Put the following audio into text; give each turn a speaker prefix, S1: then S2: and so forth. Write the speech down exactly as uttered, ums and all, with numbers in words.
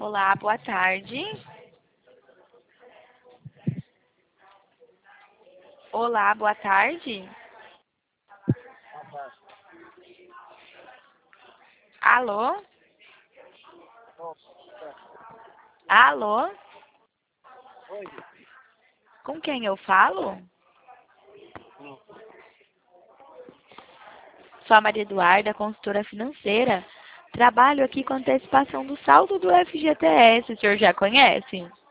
S1: Olá, boa tarde. Olá, boa tarde. Alô? Alô?
S2: Oi.
S1: Com quem eu falo? Sou a Maria Eduarda, consultora financeira. Trabalho aqui com antecipação do saldo do F G T S. O senhor já conhece?